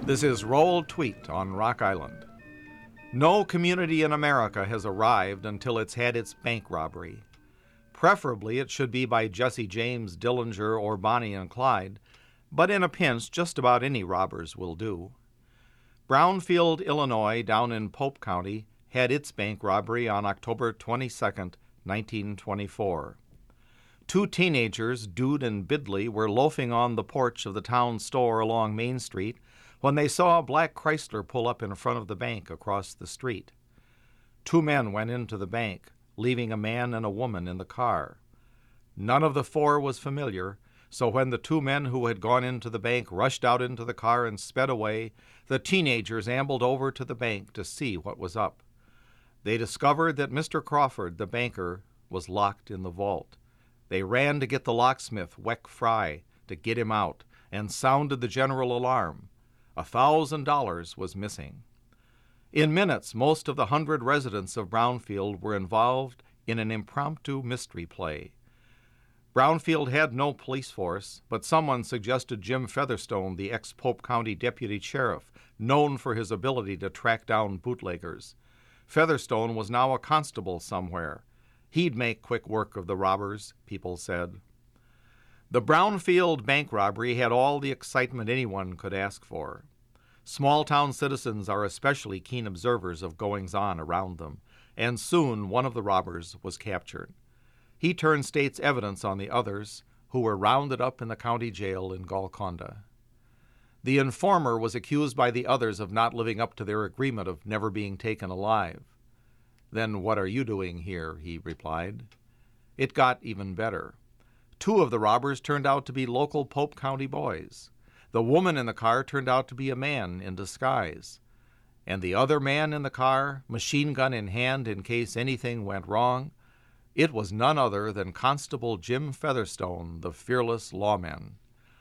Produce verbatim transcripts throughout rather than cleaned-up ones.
This is Roll Tweet on Rock Island. No community in America has arrived until it's had its bank robbery. Preferably it should be by Jesse James, Dillinger, or Bonnie and Clyde, but in a pinch just about any robbers will do. Brownfield, Illinois, down in Pope County, had its bank robbery on October twenty-second, nineteen twenty-four. Two teenagers, Dude and Bidley, were loafing on the porch of the town store along Main Street when they saw a black Chrysler pull up in front of the bank across the street. Two men went into the bank, leaving a man and a woman in the car. None of the four was familiar, so when the two men who had gone into the bank rushed out into the car and sped away, the teenagers ambled over to the bank to see what was up. They discovered that Mister Crawford, the banker, was locked in the vault. They ran to get the locksmith, Weck Fry, to get him out, and sounded the general alarm. A thousand dollars was missing. In minutes, most of the hundred residents of Brownfield were involved in an impromptu mystery play. Brownfield had no police force, but someone suggested Jim Featherstone, the ex-Pope County deputy sheriff, known for his ability to track down bootleggers. Featherstone was now a constable somewhere. He'd make quick work of the robbers, people said. The Brownfield bank robbery had all the excitement anyone could ask for. Small-town citizens are especially keen observers of goings-on around them, and soon one of the robbers was captured. He turned state's evidence on the others, who were rounded up in the county jail in Golconda. The informer was accused by the others of not living up to their agreement of never being taken alive. "Then what are you doing here?" he replied. It got even better. Two of the robbers turned out to be local Pope County boys. The woman in the car turned out to be a man in disguise. And the other man in the car, machine gun in hand in case anything went wrong, it was none other than Constable Jim Featherstone, the fearless lawman.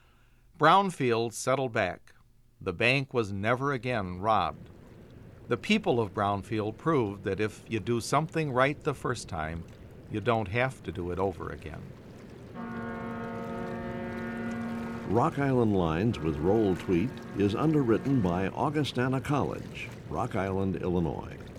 Brownfield settled back. The bank was never again robbed. The people of Brownfield proved that if you do something right the first time, you don't have to do it over again. Rock Island Lines with Roll Tweet is underwritten by Augustana College, Rock Island, Illinois.